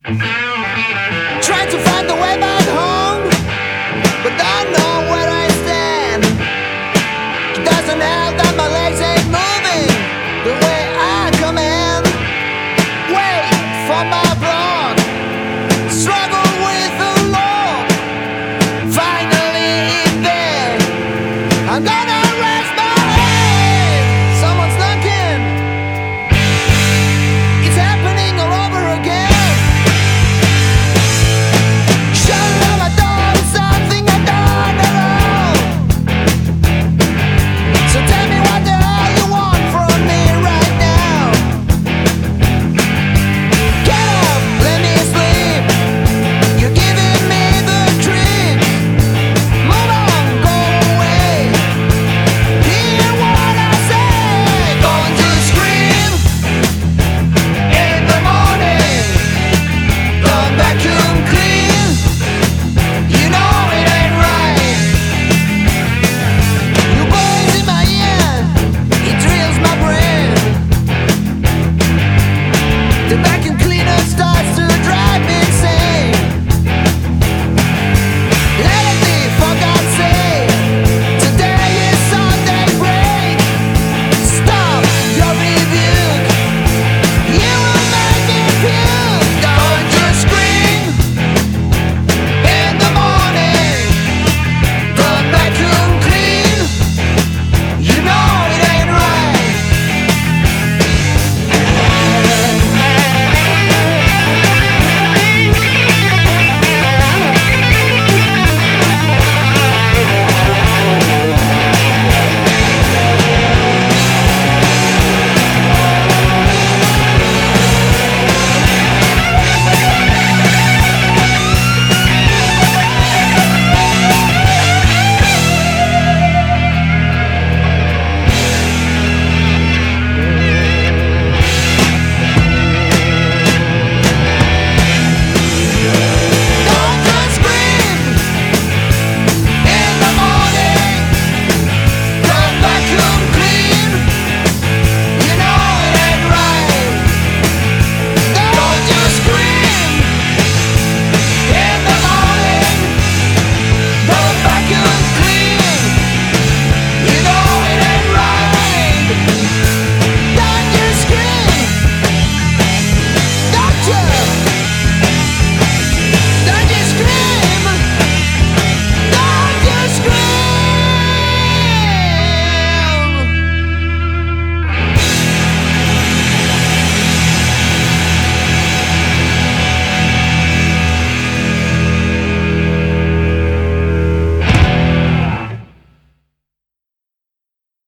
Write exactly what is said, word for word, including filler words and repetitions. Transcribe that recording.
Trying to find the way back home, but don't know where I stand. It doesn't help that my legs ain't moving the way I command. Wait for my block, struggle with the law. Finally in there, I'm gonna rest my head. Someone's knocking, it's happening all over again. The vacuum cleaner starts.